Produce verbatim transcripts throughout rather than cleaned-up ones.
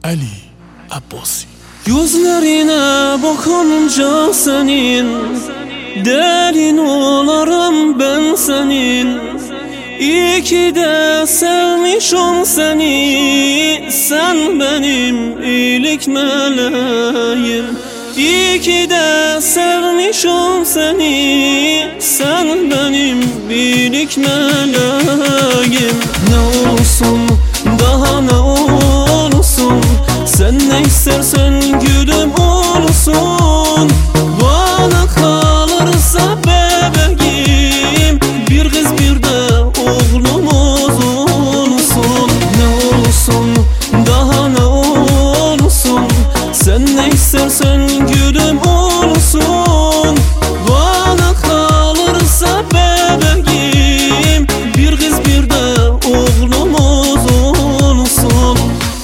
Ali Abbasi. Gözlerine bakınca senin, delin olarım ben senin. İyi ki de sevmişim seni, sen benim iyilik meleğim. İyi ki de sevmişim seni, sen benim iyilik meleğim. Ne olsun daha ne olsun, sen ne istersen gülüm olsun. Bana kalırsa bebeğim, bir kız bir de oğlumuz olsun. Ne olsun daha ne olsun, sen ne istersen gülüm olsun. Bana kalırsa bebeğim, bir kız bir de oğlumuz olsun.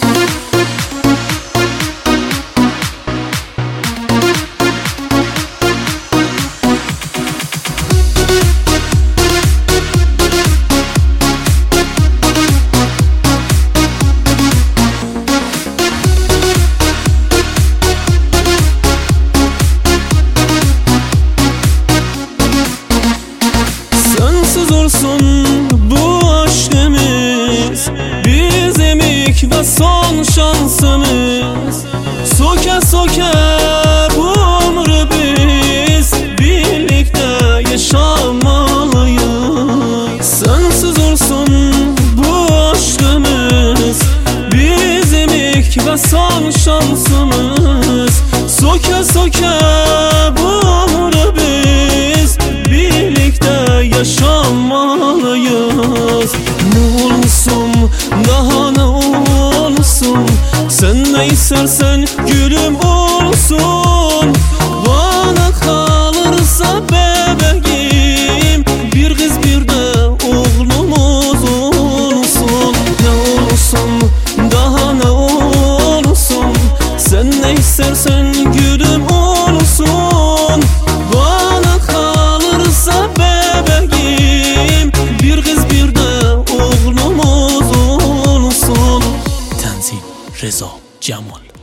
Sensiz olsun bu aşkımız, bizim ilk ve son şansımız. Soka soka bu ömrü biz birlikte yaşamalıyız. Sensiz olsun bu aşkımız, bizim ilk ve son şansımız. Soka soka bu ömrü biz birlikte yaşamalıyız. Ne olsun daha ne olsun, sen ne istersen gülüm olsun. Bana kalırsa bebeğim, bir kız bir de oğlumuz olsun. Ne olsun daha ne olsun, sen ne istersen gülüm olsun. Bana kalırsa bebeğim, bir kız bir de oğlumuz olsun. Tanzim Reza Cemal.